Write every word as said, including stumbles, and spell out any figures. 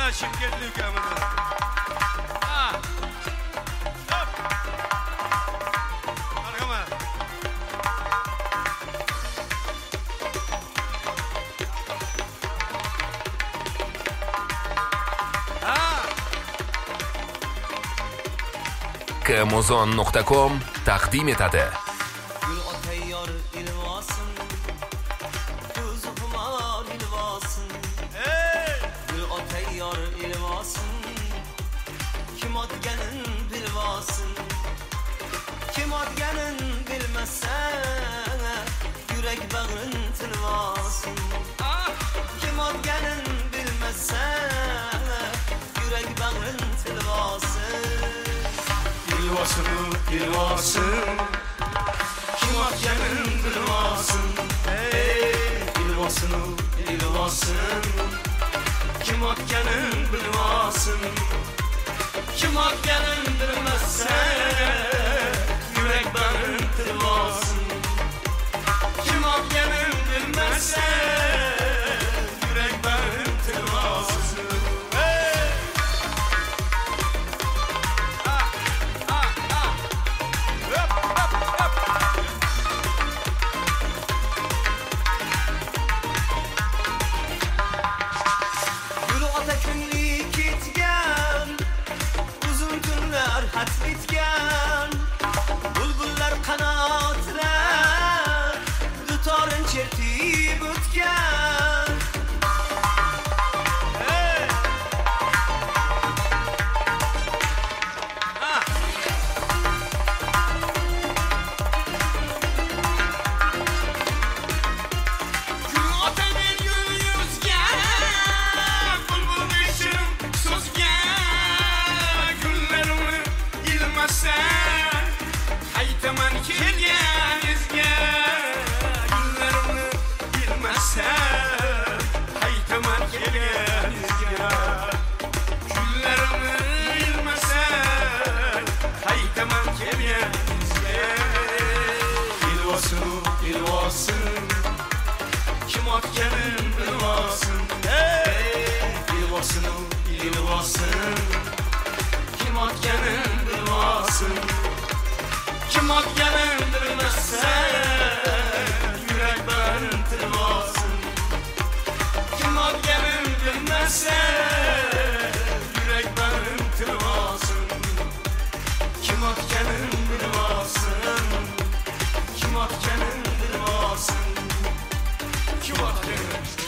Mana Shimkentlik ukamiz. Ha. Hop. Marhamat. Amazon nuqta com taqdim etadi. Gül atayyor ilvasın, tuz kumar ilvasın. Hey! Gül atayyor ilvasın, kim atgenin bilvasın. Kim atgenin bilmezse, yürek bağrın tılvasın. Kim atgenin bilmezse, yürek bağrın tılvasın. İlvasın, ilvasın. Kim atgenin bilvasın. Hey! İlvasın, ilvasın. Kim atgenin bilvasın. Kim atgenin bilmezse, yürek bağrın tılvasın. Kim atgenin bilmezse, yürek bağrın tılvasın. Hey! Ah, ah, ah. Hop, hop, hop. Gül ata künli kitgen, uzun günler hat bitgen. Bulbullar kanatlar, dutarın çertip ötgen. Hey! Ah! Gül atayın gül yüzge, bulbul düşün sözge. Güllerimi ilmezsen, haytaman kelgen izge. Güllerimi ilmezsen, haytaman kelgen izge. Güllerimi ilmezsen, haytaman kelgen izge. İlvasın, ilvasın. Kim atgenin bilvasın. Hey! İlvasın, ilvasın. Kim atgenin bilvasın. Kim atgenin bilmezse, yürek bağrın tılvasın. Kim atgenin bilmezse, yürek bağrın tılvasın. Kim atgenin bilvasın. Kim atgenin bilvasın. Kim atgenin